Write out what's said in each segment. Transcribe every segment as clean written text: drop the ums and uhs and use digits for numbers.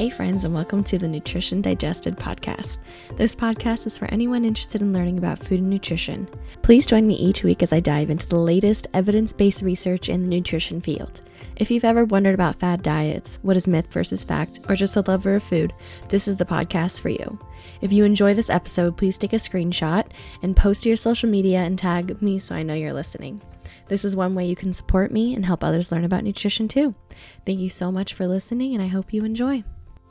Hey friends, and welcome to the Nutrition Digested podcast. This podcast is for anyone interested in learning about food and nutrition. Please join me each week as I dive into the latest evidence-based research in the nutrition field. If you've ever wondered about fad diets, what is myth versus fact, or just a lover of food, this is the podcast for you. If you enjoy this episode, please take a screenshot and post to your social media and tag me so I know you're listening. This is one way you can support me and help others learn about nutrition too. Thank you so much for listening, and I hope you enjoy.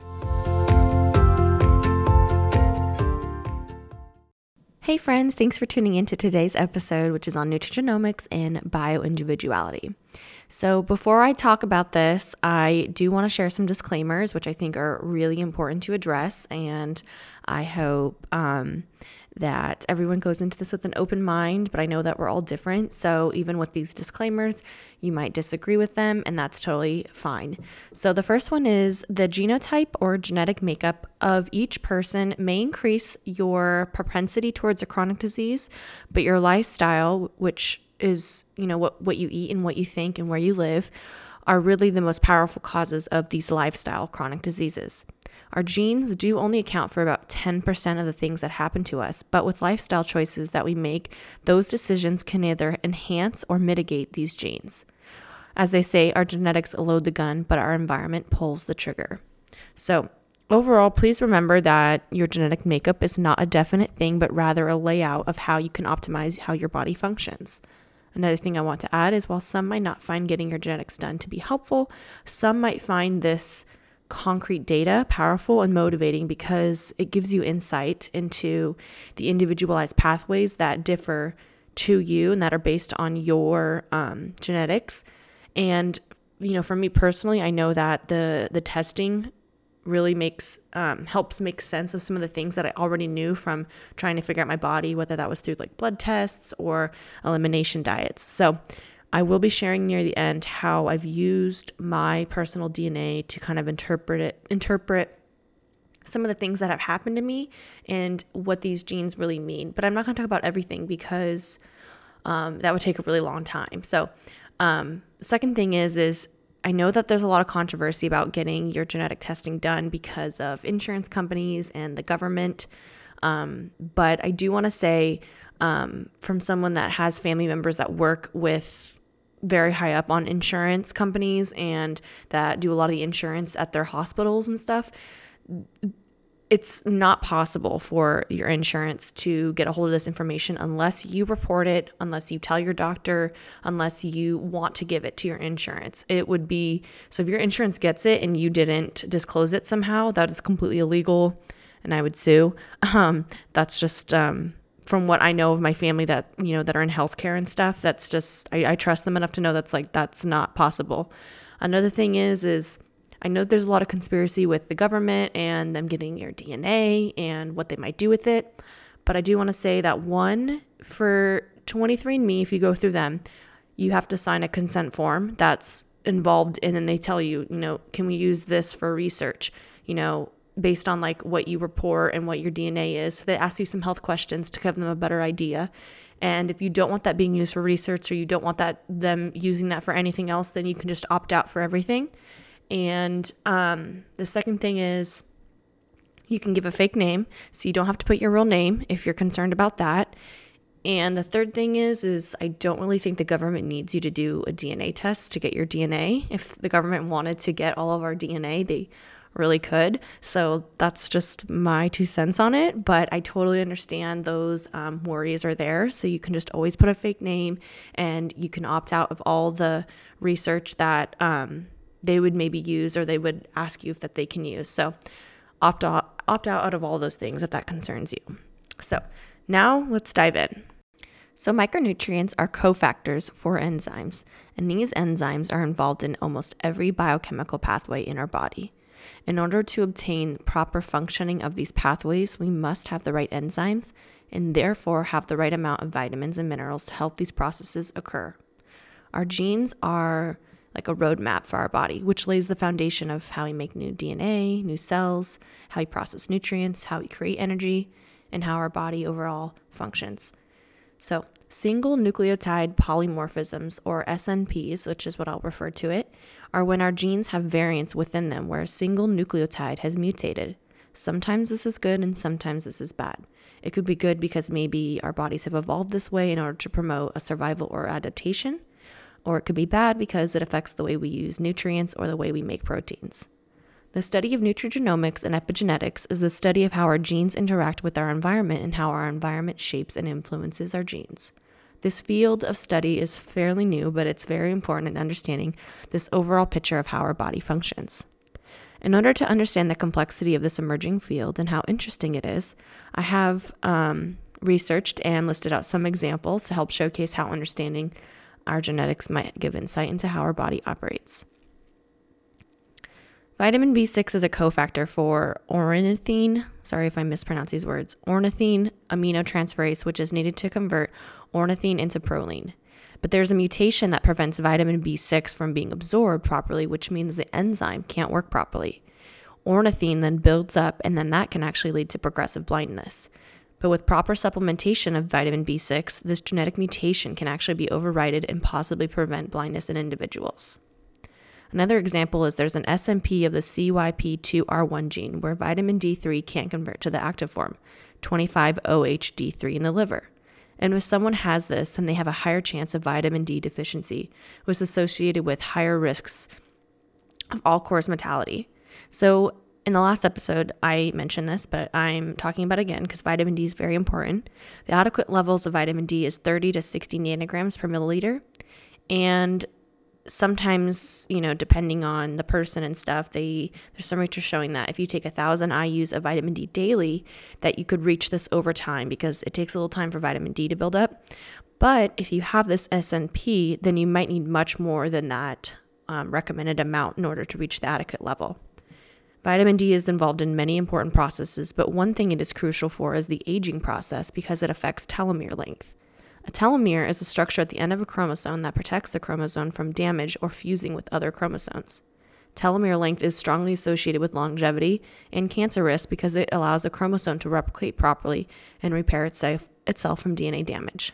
Hey friends, thanks for tuning in to today's episode, which is on nutrigenomics and bioindividuality. So before I talk about this, I do want to share some disclaimers, which I think are really important to address, and I hope that everyone goes into this with an open mind, but I know that we're all different, so even with these disclaimers, you might disagree with them, and that's totally fine. So the first one is the genotype or genetic makeup of each person may increase your propensity towards a chronic disease, but your lifestyle, which is, what you eat and what you think and where you live, are really the most powerful causes of these lifestyle chronic diseases. Our genes do only account for about 10% of the things that happen to us, but with lifestyle choices that we make, those decisions can either enhance or mitigate these genes. As they say, our genetics load the gun, but our environment pulls the trigger. So overall, please remember that your genetic makeup is not a definite thing, but rather a layout of how you can optimize how your body functions. Another thing I want to add is while some might not find getting your genetics done to be helpful, some might find this concrete data powerful and motivating because it gives you insight into the individualized pathways that differ to you and that are based on your genetics. And, for me personally, I know that the testing really helps make sense of some of the things that I already knew from trying to figure out my body, whether that was through like blood tests or elimination diets. So I will be sharing near the end how I've used my personal DNA to kind of interpret some of the things that have happened to me and what these genes really mean. But I'm not going to talk about everything because that would take a really long time. So the second thing is I know that there's a lot of controversy about getting your genetic testing done because of insurance companies and the government. But I do want to say from someone that has family members that work with very high up on insurance companies and that do a lot of the insurance at their hospitals and stuff, it's not possible for your insurance to get a hold of this information unless you report it, unless you tell your doctor, unless you want to give it to your insurance. It would be, so if your insurance gets it and you didn't disclose it somehow, that is completely illegal and I would sue. That's just, from what I know of my family that, that are in healthcare and stuff, that's just, I trust them enough to know that's not possible. Another thing is I know there's a lot of conspiracy with the government and them getting your DNA and what they might do with it. But I do want to say that one, for 23andMe, if you go through them, you have to sign a consent form that's involved in, and they tell you, can we use this for research, based on like what you report and what your DNA is. So they ask you some health questions to give them a better idea. And if you don't want that being used for research or you don't want them using that for anything else, then you can just opt out for everything. And the second thing is you can give a fake name, so you don't have to put your real name if you're concerned about that. And the third thing is I don't really think the government needs you to do a DNA test to get your DNA. If the government wanted to get all of our DNA, they really could. So that's just my 2 cents on it. But I totally understand those worries are there. So you can just always put a fake name and you can opt out of all the research that they would maybe use or they would ask you if that they can use. So opt out of all those things if that concerns you. So now let's dive in. So micronutrients are cofactors for enzymes, and these enzymes are involved in almost every biochemical pathway in our body. In order to obtain proper functioning of these pathways, we must have the right enzymes and therefore have the right amount of vitamins and minerals to help these processes occur. Our genes are like a roadmap for our body, which lays the foundation of how we make new DNA, new cells, how we process nutrients, how we create energy, and how our body overall functions. So single nucleotide polymorphisms, or SNPs, which is what I'll refer to it, are when our genes have variants within them where a single nucleotide has mutated. Sometimes this is good and sometimes this is bad. It could be good because maybe our bodies have evolved this way in order to promote a survival or adaptation, or it could be bad because it affects the way we use nutrients or the way we make proteins. The study of nutrigenomics and epigenetics is the study of how our genes interact with our environment and how our environment shapes and influences our genes. This field of study is fairly new, but it's very important in understanding this overall picture of how our body functions. In order to understand the complexity of this emerging field and how interesting it is, I have researched and listed out some examples to help showcase how understanding our genetics might give insight into how our body operates. Vitamin B6 is a cofactor for ornithine, sorry if I mispronounce these words, ornithine aminotransferase, which is needed to convert ornithine into proline. But there's a mutation that prevents vitamin B6 from being absorbed properly, which means the enzyme can't work properly. Ornithine then builds up, and then that can actually lead to progressive blindness. But with proper supplementation of vitamin B6, this genetic mutation can actually be overridden and possibly prevent blindness in individuals. Another example is there's an SNP of the CYP2R1 gene where vitamin D3 can't convert to the active form, 25-OH-D3 in the liver. And if someone has this, then they have a higher chance of vitamin D deficiency, which is associated with higher risks of all-cause mortality. So in the last episode, I mentioned this, but I'm talking about it again because vitamin D is very important. The adequate levels of vitamin D is 30 to 60 nanograms per milliliter. And sometimes, depending on the person and stuff, there's some research showing that if you take 1,000 IUs of vitamin D daily, that you could reach this over time because it takes a little time for vitamin D to build up. But if you have this SNP, then you might need much more than that recommended amount in order to reach the adequate level. Vitamin D is involved in many important processes, but one thing it is crucial for is the aging process because it affects telomere length. A telomere is a structure at the end of a chromosome that protects the chromosome from damage or fusing with other chromosomes. Telomere length is strongly associated with longevity and cancer risk because it allows the chromosome to replicate properly and repair itself from DNA damage.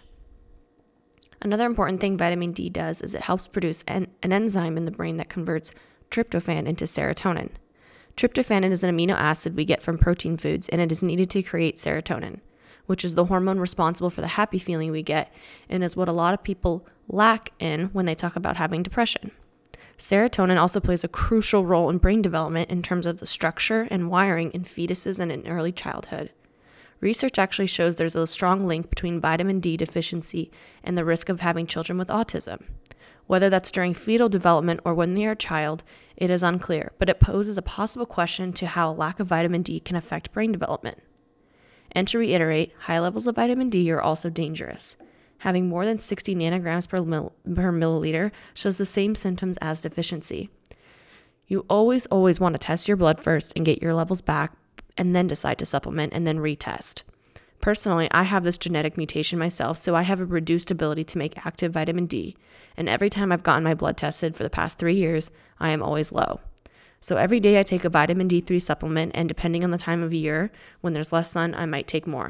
Another important thing vitamin D does is it helps produce an enzyme in the brain that converts tryptophan into serotonin. Tryptophan is an amino acid we get from protein foods, and it is needed to create serotonin, which is the hormone responsible for the happy feeling we get and is what a lot of people lack in when they talk about having depression. Serotonin also plays a crucial role in brain development in terms of the structure and wiring in fetuses and in early childhood. Research actually shows there's a strong link between vitamin D deficiency and the risk of having children with autism. Whether that's during fetal development or when they are a child, it is unclear, but it poses a possible question to how a lack of vitamin D can affect brain development. And to reiterate, high levels of vitamin D are also dangerous. Having more than 60 nanograms per milliliter shows the same symptoms as deficiency. You always want to test your blood first and get your levels back, and then decide to supplement and then retest. Personally, I have this genetic mutation myself, so I have a reduced ability to make active vitamin D, and every time I've gotten my blood tested for the past 3 years, I am always low. So every day I take a vitamin D3 supplement, and depending on the time of year, when there's less sun, I might take more.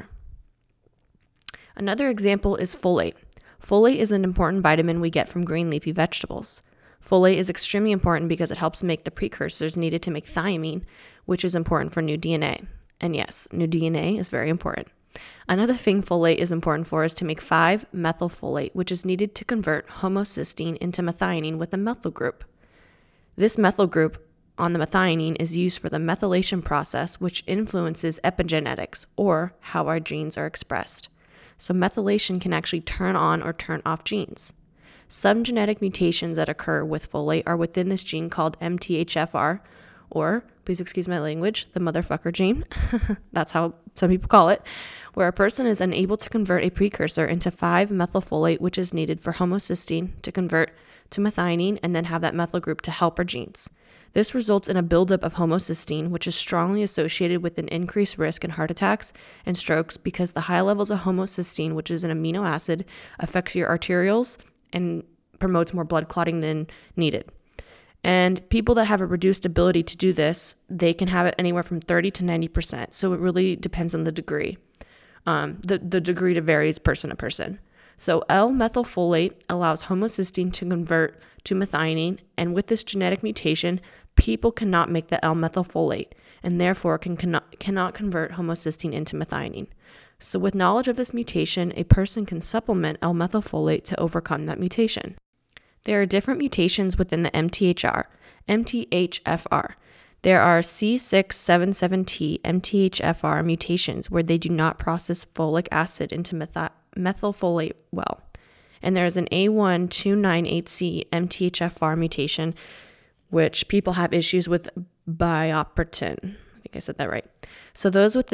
Another example is folate. Folate is an important vitamin we get from green leafy vegetables. Folate is extremely important because it helps make the precursors needed to make thiamine, which is important for new DNA. And yes, new DNA is very important. Another thing folate is important for is to make 5-methylfolate, which is needed to convert homocysteine into methionine with a methyl group. This methyl group on the methionine is used for the methylation process, which influences epigenetics, or how our genes are expressed. So methylation can actually turn on or turn off genes. Some genetic mutations that occur with folate are within this gene called MTHFR, or, please excuse my language, the motherfucker gene. That's how some people call it, where a person is unable to convert a precursor into 5-methylfolate, which is needed for homocysteine to convert to methionine and then have that methyl group to help our genes. This results in a buildup of homocysteine, which is strongly associated with an increased risk in heart attacks and strokes because the high levels of homocysteine, which is an amino acid, affects your arterioles and promotes more blood clotting than needed. And people that have a reduced ability to do this, they can have it anywhere from 30 to 90%. So it really depends on the degree. The degree varies person to person. So L-methylfolate allows homocysteine to convert to methionine, and with this genetic mutation, people cannot make the L-methylfolate and therefore cannot convert homocysteine into methionine. So with knowledge of this mutation, a person can supplement L-methylfolate to overcome that mutation. There are different mutations within the MTHFR. There are C677T MTHFR mutations where they do not process folic acid into methylfolate well. And there is an A1298C MTHFR mutation, which people have issues with biopertin. I think I said that right. So those with the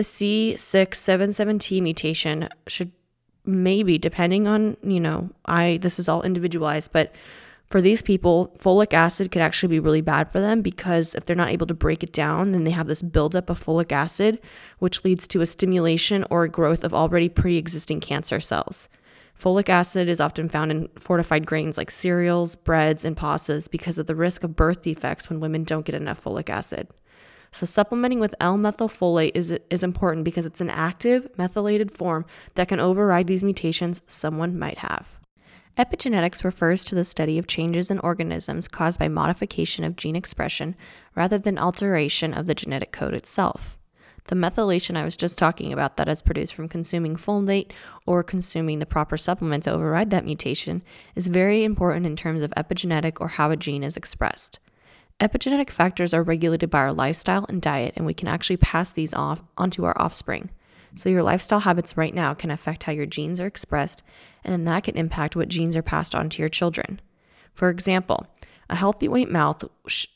C677T mutation should maybe, depending on, this is all individualized, but for these people, folic acid could actually be really bad for them, because if they're not able to break it down, then they have this buildup of folic acid, which leads to a stimulation or a growth of already pre-existing cancer cells. Folic acid is often found in fortified grains like cereals, breads, and pastas because of the risk of birth defects when women don't get enough folic acid. So supplementing with L-methylfolate is important because it's an active methylated form that can override these mutations someone might have. Epigenetics refers to the study of changes in organisms caused by modification of gene expression rather than alteration of the genetic code itself. The methylation I was just talking about that is produced from consuming folate or consuming the proper supplement to override that mutation is very important in terms of epigenetic or how a gene is expressed. Epigenetic factors are regulated by our lifestyle and diet, and we can actually pass these off onto our offspring. So your lifestyle habits right now can affect how your genes are expressed, and then that can impact what genes are passed on to your children. For example, a healthy weight mouse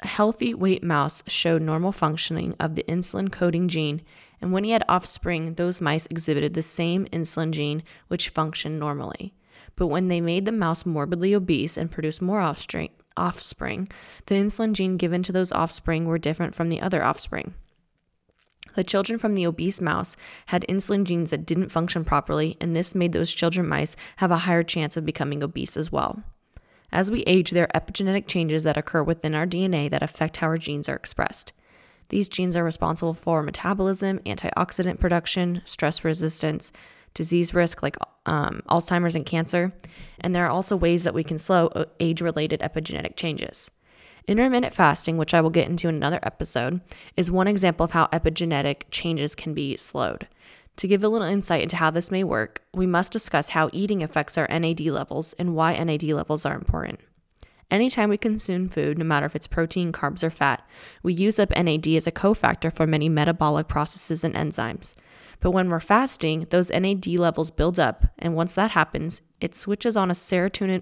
showed normal functioning of the insulin coding gene, and when he had offspring, those mice exhibited the same insulin gene which functioned normally. But when they made the mouse morbidly obese and produced more offspring, the insulin gene given to those offspring were different from the other offspring. The children from the obese mouse had insulin genes that didn't function properly, and this made those children mice have a higher chance of becoming obese as well. As we age, there are epigenetic changes that occur within our DNA that affect how our genes are expressed. These genes are responsible for metabolism, antioxidant production, stress resistance, disease risk like Alzheimer's and cancer, and there are also ways that we can slow age-related epigenetic changes. Intermittent fasting, which I will get into in another episode, is one example of how epigenetic changes can be slowed. To give a little insight into how this may work, we must discuss how eating affects our NAD levels and why NAD levels are important. Anytime we consume food, no matter if it's protein, carbs, or fat, we use up NAD as a cofactor for many metabolic processes and enzymes. But when we're fasting, those NAD levels build up, and once that happens, it switches on serotonin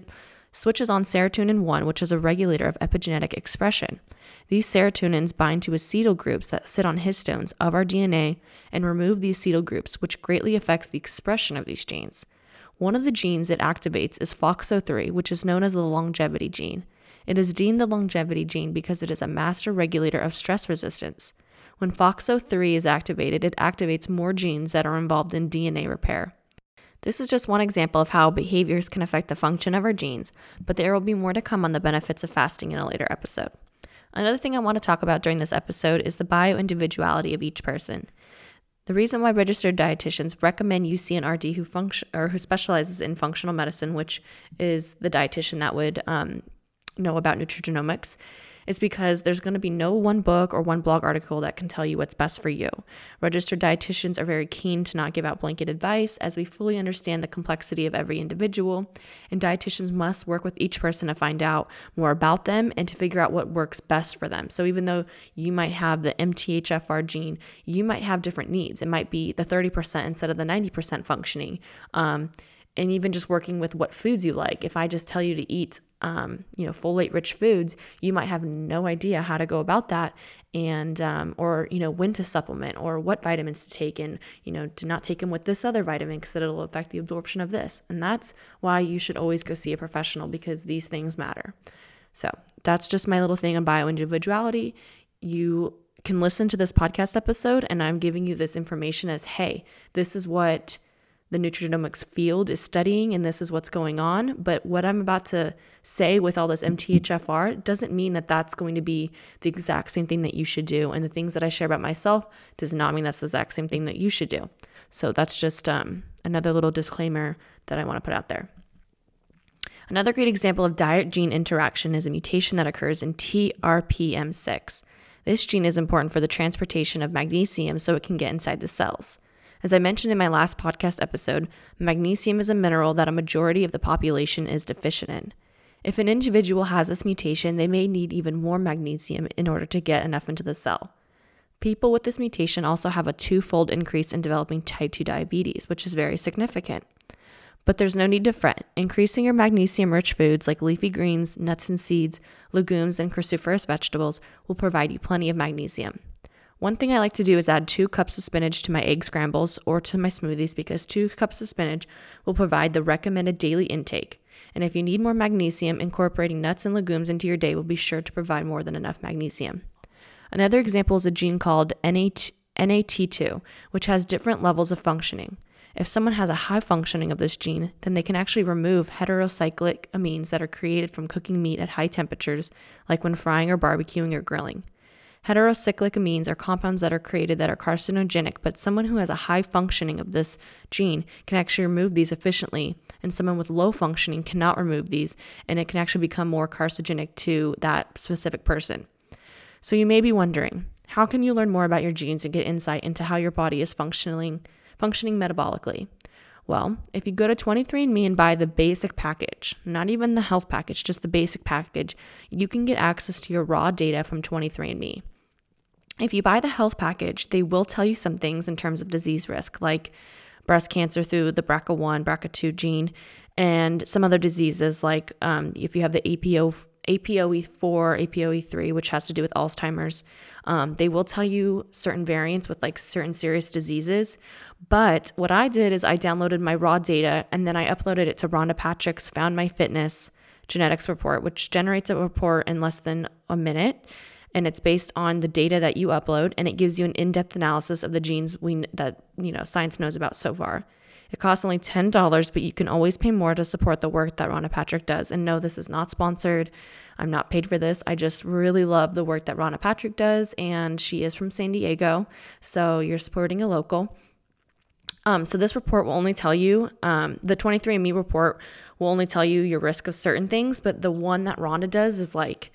1, which is a regulator of epigenetic expression. These serotonins bind to acetyl groups that sit on histones of our DNA and remove these acetyl groups, which greatly affects the expression of these genes. One of the genes it activates is FOXO3, which is known as the longevity gene. It is deemed the longevity gene because it is a master regulator of stress resistance. When FOXO3 is activated, it activates more genes that are involved in DNA repair. This is just one example of how behaviors can affect the function of our genes, but there will be more to come on the benefits of fasting in a later episode. Another thing I want to talk about during this episode is the bio-individuality of each person. The reason why registered dietitians recommend you see an RD who specializes in functional medicine, which is the dietitian that would know about nutrigenomics, is because there's going to be no one book or one blog article that can tell you what's best for you. Registered dietitians are very keen to not give out blanket advice, as we fully understand the complexity of every individual, and dietitians must work with each person to find out more about them and to figure out what works best for them. So even though you might have the MTHFR gene, you might have different needs. It might be the 30% instead of the 90% functioning. And even just working with what foods you like. If I just tell you to eat, folate-rich foods, you might have no idea how to go about that, and or when to supplement or what vitamins to take, and to not take them with this other vitamin because it'll affect the absorption of this. And that's why you should always go see a professional, because these things matter. So that's just my little thing on bioindividuality. You can listen to this podcast episode, and I'm giving you this information as, hey, this is what the nutrigenomics field is studying, and this is what's going on. But what I'm about to say with all this MTHFR doesn't mean that that's going to be the exact same thing that you should do. And the things that I share about myself does not mean that's the exact same thing that you should do. So that's just another little disclaimer that I want to put out there. Another great example of diet-gene interaction is a mutation that occurs in TRPM6. This gene is important for the transportation of magnesium so it can get inside the cells. As I mentioned in my last podcast episode, magnesium is a mineral that a majority of the population is deficient in. If an individual has this mutation, they may need even more magnesium in order to get enough into the cell. People with this mutation also have a 2-fold increase in developing type 2 diabetes, which is very significant. But there's no need to fret. Increasing your magnesium-rich foods like leafy greens, nuts and seeds, legumes, and cruciferous vegetables will provide you plenty of magnesium. One thing I like to do is add 2 cups of spinach to my egg scrambles or to my smoothies because 2 cups of spinach will provide the recommended daily intake. And if you need more magnesium, incorporating nuts and legumes into your day will be sure to provide more than enough magnesium. Another example is a gene called NAT2, which has different levels of functioning. If someone has a high functioning of this gene, then they can actually remove heterocyclic amines that are created from cooking meat at high temperatures, like when frying or barbecuing or grilling. Heterocyclic amines are compounds that are created that are carcinogenic, but someone who has a high functioning of this gene can actually remove these efficiently, and someone with low functioning cannot remove these, and it can actually become more carcinogenic to that specific person. So you may be wondering, how can you learn more about your genes and get insight into how your body is functioning metabolically? Well, if you go to 23andMe and buy the basic package, not even the health package, just the basic package, you can get access to your raw data from 23andMe. If you buy the health package, they will tell you some things in terms of disease risk, like breast cancer through the BRCA1, BRCA2 gene, and some other diseases like if you have the APOE4, APOE3, which has to do with Alzheimer's. They will tell you certain variants with like certain serious diseases. But what I did is I downloaded my raw data and then I uploaded it to Rhonda Patrick's Found My Fitness genetics report, which generates a report in less than a minute. And it's based on the data that you upload, and it gives you an in-depth analysis of the genes that science knows about so far. It costs only $10, but you can always pay more to support the work that Rhonda Patrick does. And no, this is not sponsored. I'm not paid for this. I just really love the work that Rhonda Patrick does, and she is from San Diego, so you're supporting a local. So this report will only tell you, the 23andMe report will only tell you your risk of certain things, but the one that Rhonda does is like,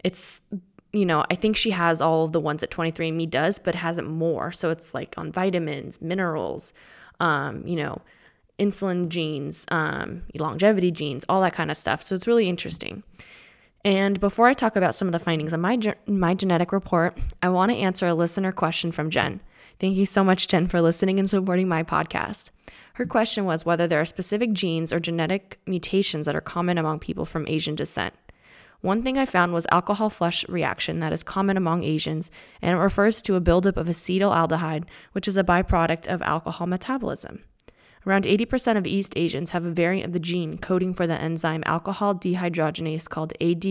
I think she has all of the ones that 23andMe does, but has it more. So it's like on vitamins, minerals, insulin genes, longevity genes, all that kind of stuff. So it's really interesting. And before I talk about some of the findings on my genetic report, I want to answer a listener question from Jen. Thank you so much, Jen, for listening and supporting my podcast. Her question was whether there are specific genes or genetic mutations that are common among people from Asian descent. One thing I found was alcohol flush reaction that is common among Asians, and it refers to a buildup of acetaldehyde, which is a byproduct of alcohol metabolism. Around 80% of East Asians have a variant of the gene coding for the enzyme alcohol dehydrogenase called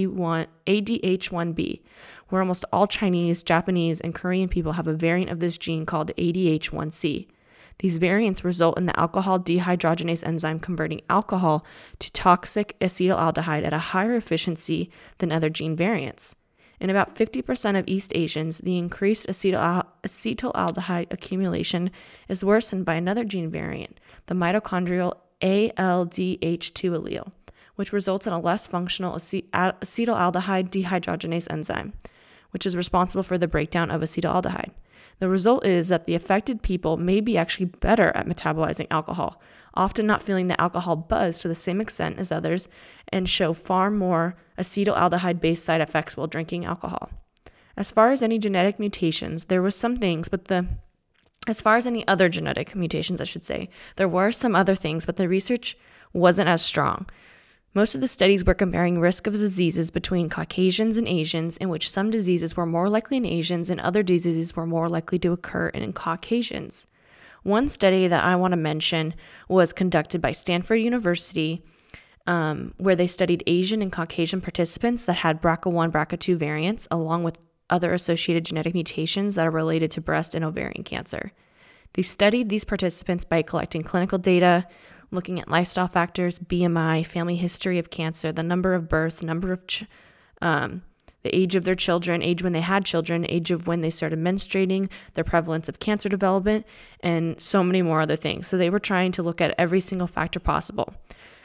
ADH1B, where almost all Chinese, Japanese, and Korean people have a variant of this gene called ADH1C. These variants result in the alcohol dehydrogenase enzyme converting alcohol to toxic acetaldehyde at a higher efficiency than other gene variants. In about 50% of East Asians, the increased acetaldehyde accumulation is worsened by another gene variant, the mitochondrial ALDH2 allele, which results in a less functional acetaldehyde dehydrogenase enzyme, which is responsible for the breakdown of acetaldehyde. The result is that the affected people may be actually better at metabolizing alcohol, often not feeling the alcohol buzz to the same extent as others, and show far more acetaldehyde-based side effects while drinking alcohol. As far as any genetic mutations, there was some things, as far as any other genetic mutations, there were some other things, but the research wasn't as strong. Most of the studies were comparing risk of diseases between Caucasians and Asians, in which some diseases were more likely in Asians and other diseases were more likely to occur in Caucasians. One study that I want to mention was conducted by Stanford University, where they studied Asian and Caucasian participants that had BRCA1, BRCA2 variants, along with other associated genetic mutations that are related to breast and ovarian cancer. They studied these participants by collecting clinical data, looking at lifestyle factors, BMI, family history of cancer, the number of births, the age of their children, age when they had children, age of when they started menstruating, the prevalence of cancer development, and so many more other things. So they were trying to look at every single factor possible.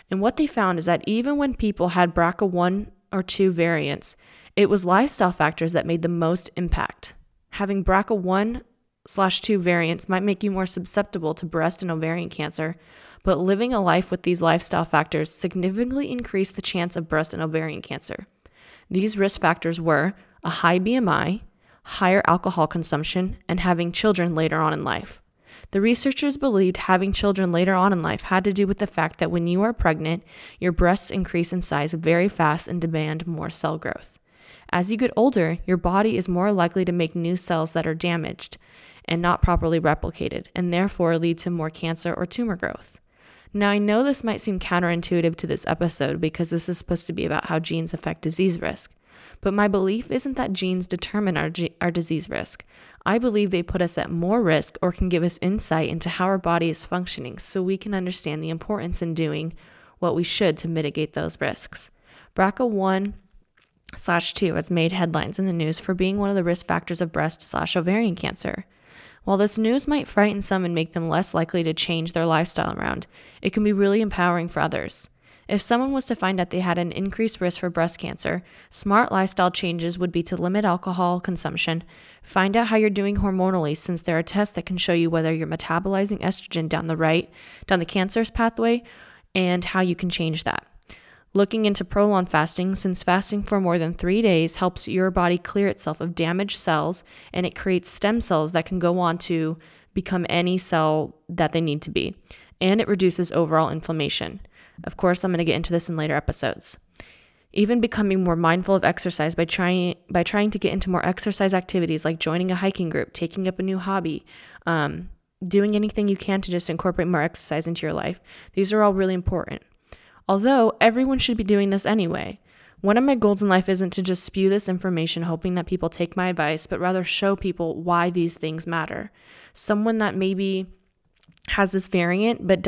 And what they found is that even when people had BRCA1 or 2 variants, it was lifestyle factors that made the most impact. Having BRCA1/2 variants might make you more susceptible to breast and ovarian cancer, but living a life with these lifestyle factors significantly increased the chance of breast and ovarian cancer. These risk factors were a high BMI, higher alcohol consumption, and having children later on in life. The researchers believed having children later on in life had to do with the fact that when you are pregnant, your breasts increase in size very fast and demand more cell growth. As you get older, your body is more likely to make new cells that are damaged and not properly replicated, and therefore lead to more cancer or tumor growth. Now, I know this might seem counterintuitive to this episode because this is supposed to be about how genes affect disease risk, but my belief isn't that genes determine our disease risk. I believe they put us at more risk or can give us insight into how our body is functioning so we can understand the importance in doing what we should to mitigate those risks. BRCA1/2 has made headlines in the news for being one of the risk factors of breast/ovarian cancer. While this news might frighten some and make them less likely to change their lifestyle around, it can be really empowering for others. If someone was to find out they had an increased risk for breast cancer, smart lifestyle changes would be to limit alcohol consumption, find out how you're doing hormonally since there are tests that can show you whether you're metabolizing estrogen down the cancerous pathway, and how you can change that. Looking into prolonged fasting, since fasting for more than 3 days helps your body clear itself of damaged cells, and it creates stem cells that can go on to become any cell that they need to be, and it reduces overall inflammation. Of course, I'm going to get into this in later episodes. Even becoming more mindful of exercise by trying to get into more exercise activities like joining a hiking group, taking up a new hobby, doing anything you can to just incorporate more exercise into your life. These are all really important. Although everyone should be doing this anyway. One of my goals in life isn't to just spew this information hoping that people take my advice, but rather show people why these things matter. Someone that maybe has this variant but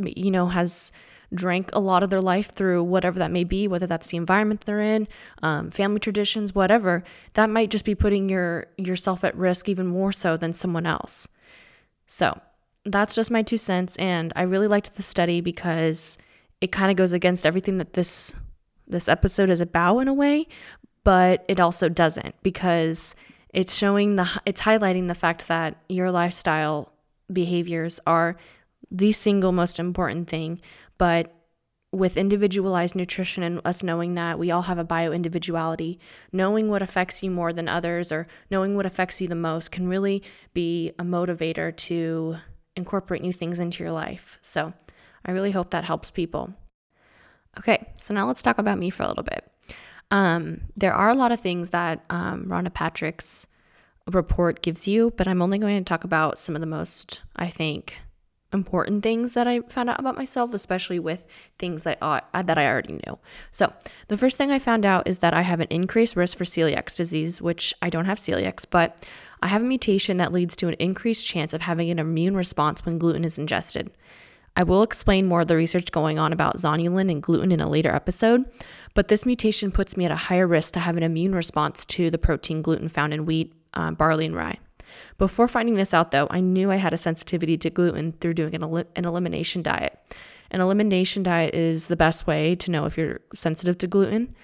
has drank a lot of their life through whatever that may be, whether that's the environment they're in, family traditions, whatever, that might just be putting yourself at risk even more so than someone else. So that's just my 2 cents, and I really liked the study because it kind of goes against everything that this episode is about in a way, but it also doesn't, because it's highlighting the fact that your lifestyle behaviors are the single most important thing. But with individualized nutrition and us knowing that we all have a bio-individuality, knowing what affects you more than others or knowing what affects you the most can really be a motivator to incorporate new things into your life. So I really hope that helps people. Okay, so now let's talk about me for a little bit. There are a lot of things that Rhonda Patrick's report gives you, but I'm only going to talk about some of the most, I think, important things that I found out about myself, especially with things that I already knew. So the first thing I found out is that I have an increased risk for celiac disease, which I don't have celiac, but I have a mutation that leads to an increased chance of having an immune response when gluten is ingested. I will explain more of the research going on about zonulin and gluten in a later episode, but this mutation puts me at a higher risk to have an immune response to the protein gluten found in wheat, barley, and rye. Before finding this out, though, I knew I had a sensitivity to gluten through doing an elimination diet. An elimination diet is the best way to know if you're sensitive to gluten.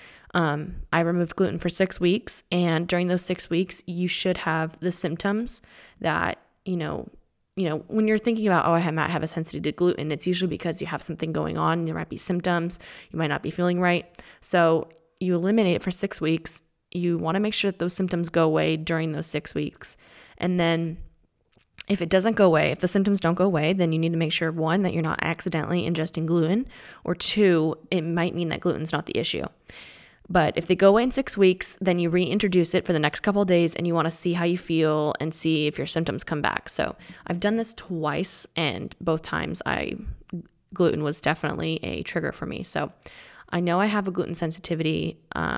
I removed gluten for 6 weeks, and during those 6 weeks, you should have the symptoms that, when you're thinking about, I might have a sensitivity to gluten, it's usually because you have something going on. There might be symptoms. You might not be feeling right. So you eliminate it for 6 weeks. You want to make sure that those symptoms go away during those 6 weeks. And then if it doesn't go away, if the symptoms don't go away, then you need to make sure, 1, that you're not accidentally ingesting gluten, or 2, it might mean that gluten's not the issue. But if they go away in 6 weeks, then you reintroduce it for the next couple of days, and you want to see how you feel and see if your symptoms come back. So I've done this twice, and both times gluten was definitely a trigger for me. So I know I have a gluten sensitivity.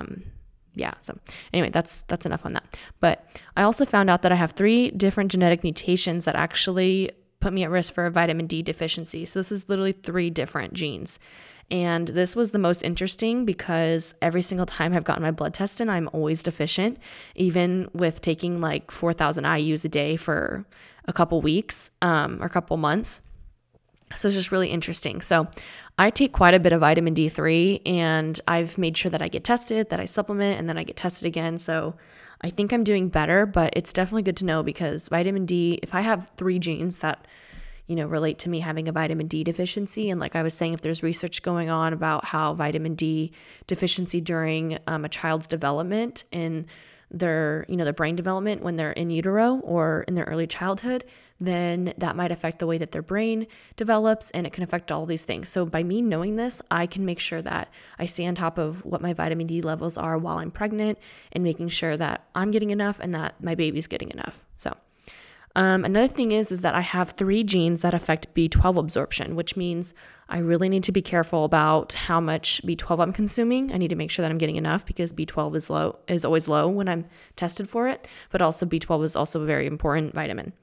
So anyway, that's enough on that. But I also found out that I have 3 different genetic mutations that actually put me at risk for a vitamin D deficiency. So this is literally 3 different genes. And this was the most interesting because every single time I've gotten my blood tested, I'm always deficient, even with taking like 4,000 IUs a day for a couple weeks or a couple months. So it's just really interesting. So I take quite a bit of vitamin D3, and I've made sure that I get tested, that I supplement, and then I get tested again. So I think I'm doing better, but it's definitely good to know because vitamin D, if I have 3 genes that, relate to me having a vitamin D deficiency. And like I was saying, if there's research going on about how vitamin D deficiency during a child's development in their brain development when they're in utero or in their early childhood, then that might affect the way that their brain develops, and it can affect all these things. So by me knowing this, I can make sure that I stay on top of what my vitamin D levels are while I'm pregnant and making sure that I'm getting enough and that my baby's getting enough. So another thing is that I have 3 genes that affect B12 absorption, which means I really need to be careful about how much B12 I'm consuming. I need to make sure that I'm getting enough because B12 is always low when I'm tested for it, but also B12 is also a very important vitamin.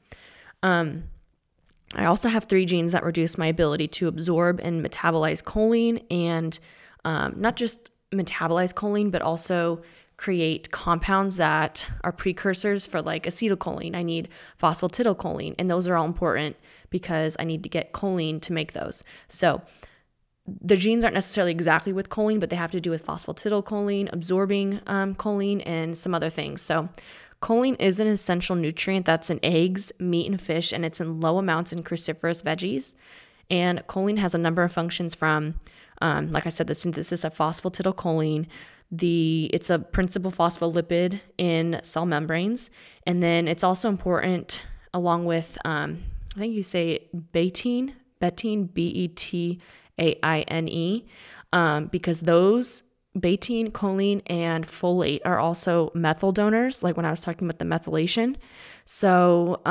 I also have 3 genes that reduce my ability to absorb and metabolize choline, and not just metabolize choline, but also create compounds that are precursors for like acetylcholine. I need phosphatidylcholine, and those are all important because I need to get choline to make those. So the genes aren't necessarily exactly with choline, but they have to do with phosphatidylcholine, absorbing choline, and some other things. So choline is an essential nutrient that's in eggs, meat, and fish, and it's in low amounts in cruciferous veggies. And choline has a number of functions from, like I said, the synthesis of phosphatidylcholine. It's a principal phospholipid in cell membranes. And then it's also important along with, I think you say betaine, Betaine, because those betaine, choline, and folate are also methyl donors, like when I was talking about the methylation. So,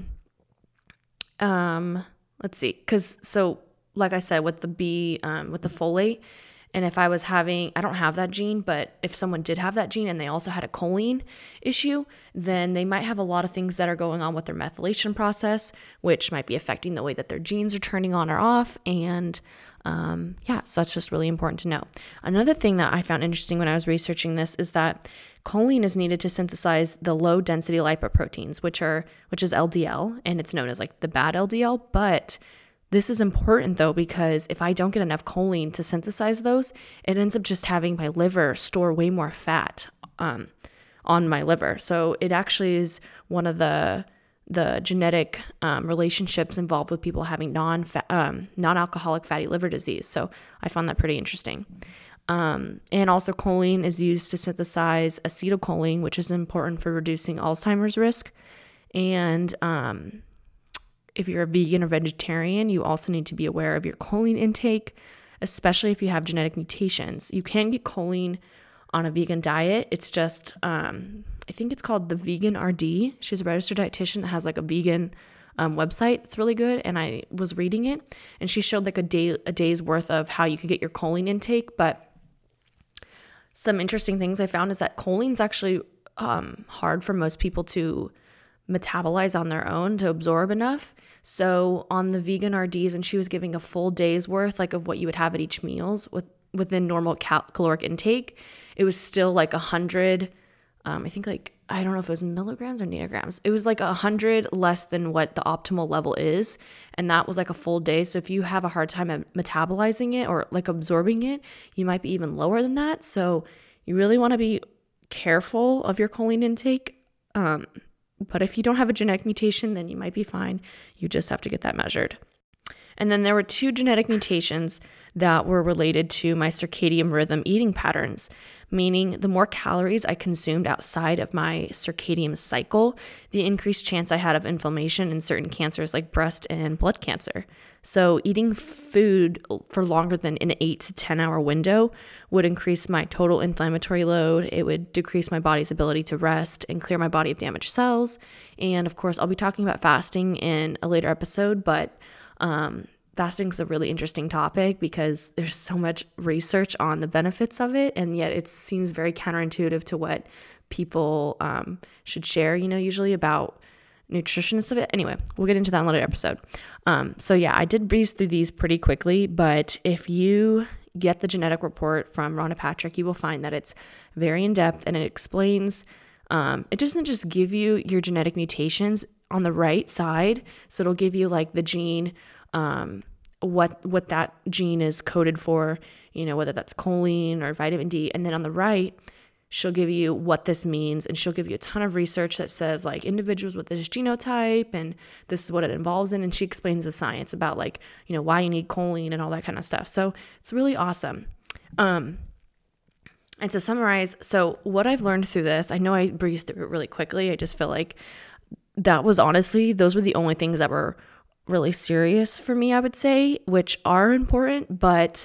let's see, so like I said, with the folate, and if I don't have that gene, but if someone did have that gene and they also had a choline issue, then they might have a lot of things that are going on with their methylation process, which might be affecting the way that their genes are turning on or off. And so that's just really important to know. Another thing that I found interesting when I was researching this is that choline is needed to synthesize the low density lipoproteins, which is LDL, and it's known as like the bad LDL. But this is important though, because if I don't get enough choline to synthesize those, it ends up just having my liver store way more fat on my liver. So it actually is one of the genetic relationships involved with people having non-alcoholic fatty liver disease. So I found that pretty interesting. And also choline is used to synthesize acetylcholine, which is important for reducing Alzheimer's risk. And if you're a vegan or vegetarian, you also need to be aware of your choline intake, especially if you have genetic mutations. You can get choline on a vegan diet. It's just, I think it's called the Vegan RD. She's a registered dietitian that has like a vegan website that's really good. And I was reading it, and she showed like a day's worth of how you could get your choline intake. But some interesting things I found is that choline's actually hard for most people to metabolize on their own to absorb enough. So on the vegan RDs, when she was giving a full day's worth, like of what you would have at each meals within normal caloric intake, it was still like 100. I think I don't know if it was milligrams or nanograms. It was like 100 less than what the optimal level is. And that was like a full day. So if you have a hard time at metabolizing it or like absorbing it, you might be even lower than that. So you really want to be careful of your choline intake. But if you don't have a genetic mutation, then you might be fine. You just have to get that measured. And then there were 2 genetic mutations that were related to my circadian rhythm eating patterns, meaning the more calories I consumed outside of my circadian cycle, the increased chance I had of inflammation in certain cancers like breast and blood cancer. So eating food for longer than an 8 to 10 hour window would increase my total inflammatory load. It would decrease my body's ability to rest and clear my body of damaged cells. And of course, I'll be talking about fasting in a later episode, but fasting is a really interesting topic because there's so much research on the benefits of it, and yet it seems very counterintuitive to what people should share, usually about nutritionists of it. Anyway, we'll get into that in a later episode. So yeah, I did breeze through these pretty quickly, but if you get the genetic report from Rhonda Patrick, you will find that it's very in-depth, and it explains, it doesn't just give you your genetic mutations on the right side. So it'll give you like the gene what that gene is coded for, whether that's choline or vitamin D. And then on the right, she'll give you what this means, and she'll give you a ton of research that says like individuals with this genotype and this is what it involves in, and she explains the science about like, why you need choline and all that kind of stuff. So it's really awesome. And to summarize, so what I've learned through this, I know I breezed through it really quickly. I just feel like those were the only things that were really serious for me, I would say, which are important, but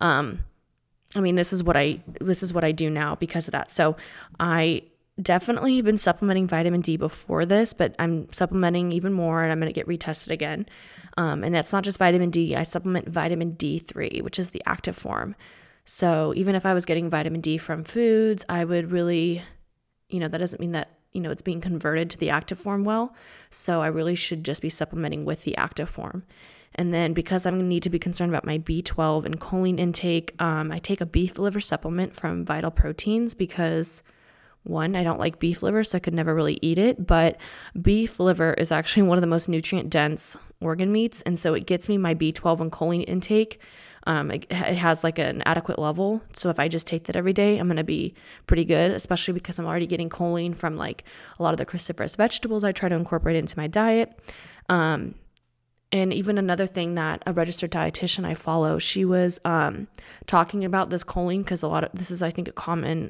this is what I do now because of that. So I definitely have been supplementing vitamin D before this, but I'm supplementing even more, and I'm going to get retested again. And that's not just vitamin D. I supplement vitamin D3, which is the active form. So even if I was getting vitamin D from foods, I would really, that doesn't mean that, it's being converted to the active form well. So I really should just be supplementing with the active form. And then because I'm going to need to be concerned about my B12 and choline intake, I take a beef liver supplement from Vital Proteins because, one, I don't like beef liver, so I could never really eat it. But beef liver is actually one of the most nutrient-dense organ meats, and so it gets me my B12 and choline intake. It has like an adequate level. So if I just take that every day, I'm going to be pretty good, especially because I'm already getting choline from like a lot of the cruciferous vegetables I try to incorporate into my diet. And even another thing that a registered dietitian I follow, she was talking about this choline because this is, I think, a common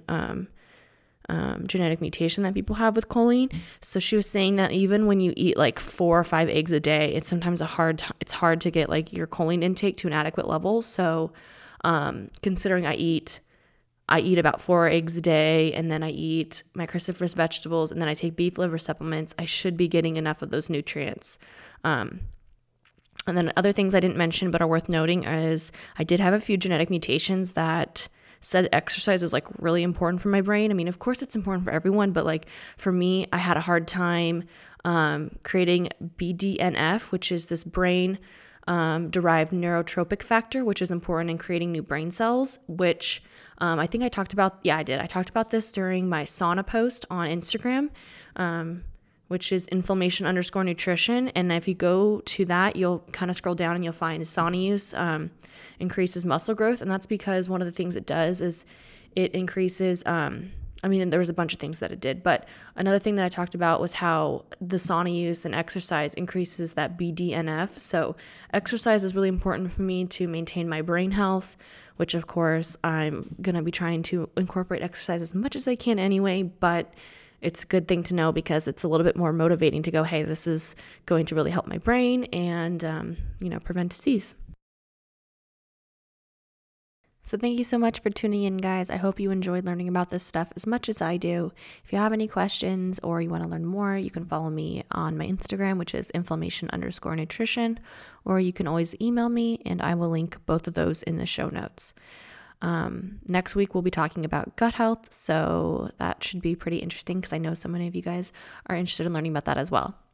genetic mutation that people have with choline. So she was saying that even when you eat like 4 or 5 eggs a day, it's sometimes it's hard to get like your choline intake to an adequate level. So considering I eat about 4 eggs a day, and then I eat my cruciferous vegetables, and then I take beef liver supplements, I should be getting enough of those nutrients. And then other things I didn't mention but are worth noting is I did have a few genetic mutations that said exercise is like really important for my brain. Of course it's important for everyone, but like for me, I had a hard time creating BDNF, which is this brain derived neurotropic factor, which is important in creating new brain cells, which I think I talked about. Yeah, I did. I talked about this during my sauna post on Instagram, which is inflammation_nutrition. And if you go to that, you'll kind of scroll down and you'll find sauna use increases muscle growth. And that's because one of the things it does is it increases, there was a bunch of things that it did, but another thing that I talked about was how the sauna use and exercise increases that BDNF. So exercise is really important for me to maintain my brain health, which of course I'm going to be trying to incorporate exercise as much as I can anyway, but it's a good thing to know because it's a little bit more motivating to go, hey, this is going to really help my brain and, prevent disease. So thank you so much for tuning in, guys. I hope you enjoyed learning about this stuff as much as I do. If you have any questions or you want to learn more, you can follow me on my Instagram, which is inflammation_nutrition, or you can always email me and I will link both of those in the show notes. Next week, we'll be talking about gut health. So that should be pretty interesting because I know so many of you guys are interested in learning about that as well.